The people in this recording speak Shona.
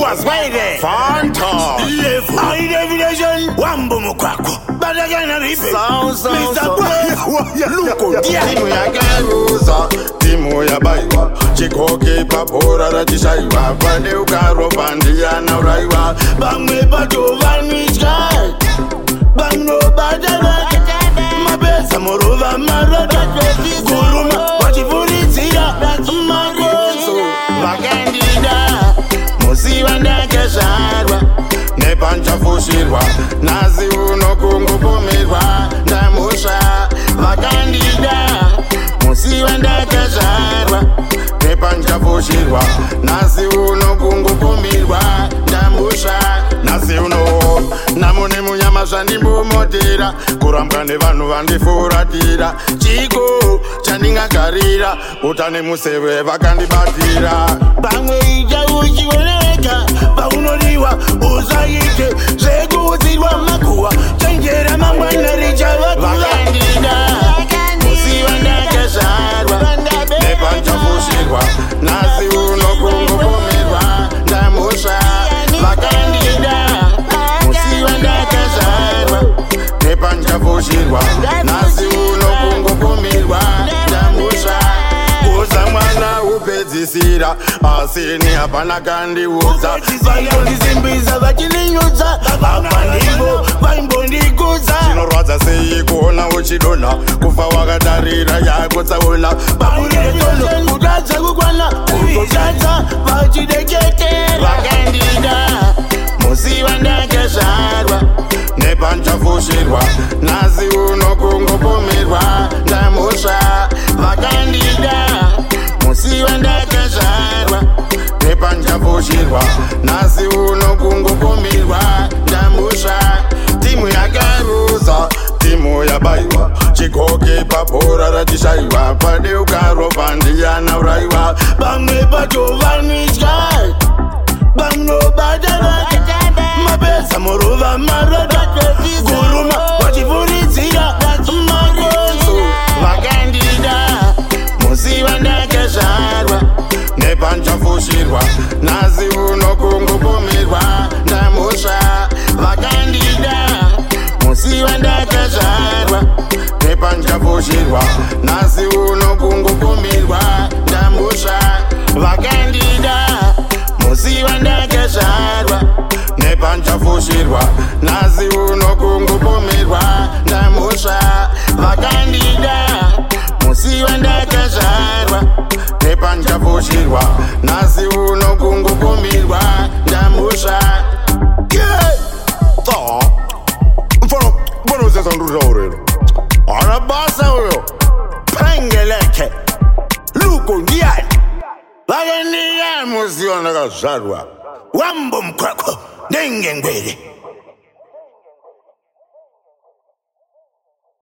was waiting. Fanta. High definition. Wambo mukwako. But again, I repeat. Mr. Luko. Timu ya Garuza. Timu ya Baiwa. Chikoke papora rajishaiwa. Pande ukaro pandia na uraiwa. Bangme pato vanishkai. Bangno badala. Mabesa morova marada. Kuruma wachifurizira. Magozo. Vakandida. Musiwa ndakazvarwa. Nepanja fushirwa. Nazi unokungupumirwa. Ndamusha. Vakandida. Musiwa ndakazvarwa. Nepanja fushirwa. Nazi unokungupumirwa. Ndamusha. Nazi uno. Namune munyama zvandimbomotera. Kurambwa nevanhu vandifuratira. Chiko chandingagarira. Utane museve vakandibatira. Bangwe ija uchioneka. Paunodiwa usaite. Zvekuudzirwa makuwa. Chenjera mangwana richava kuva. Vakandida. Musiwa ndakazvarwa. Nepanja fushirwa. Nazi unokungupumirwa. Ndamusha. Vakandida. Musiwa ndakazvarwa. Nepanja fushirwa. Nazi unokungupumirwa. Ndamusha. Kuza mwana upedzisira. Asini hapana kandiudza. Vaindondizimbiza vachininyudza. Apa ndipo vaimbondikuza. Chinorwadza sei kuona uchidonha. Kufa wakatarira yako tsaona. Babuletono kutadza kukwana. Kutotadza vachideketera. Vakandida. Musiwa ndakazvarwa. Nepanja fushirwa. Nazi unokungupumirwa. Ndamusha. Vakandida. Musiwa ndakazvarwa. Nepanja fushirwa. Nazi unokungupumirwa. Ndamusha. Timu ya Garuza. Timu ya Baiwa. Chikoke papora rajishaiwa. Pade ukaro pandia na uraiwa. Bangme pato vanishkai. Bangno badala. Mabesa morova marada. Kuruma wachifurizira. Magozo. Vakandida. Musiwa ndakazvarwa. Nepanja fushirwa. Nazi unokungupumirwa. Ndamusha. Vakandida. Musiwa ndakazvarwa. Nepanja fushirwa. Nazi unokungupumirwa. Ndamusha. Vakandida. Musiwa ndakazvarwa. Nepanja fushirwa. Nazi unokungupumirwa. Ndamusha. Vakandida. Musiwa ndakazvarwa. Nepanja fushirwa. Nazi unokungupumirwa. Ndamusha. Mbona usesa ndurira urero? Arabasa uyo. Pengeleke. Luko ndiani. Vakandida. Musiwa ndakazvarwa. Wambo mkwako. Ndenge ngwele.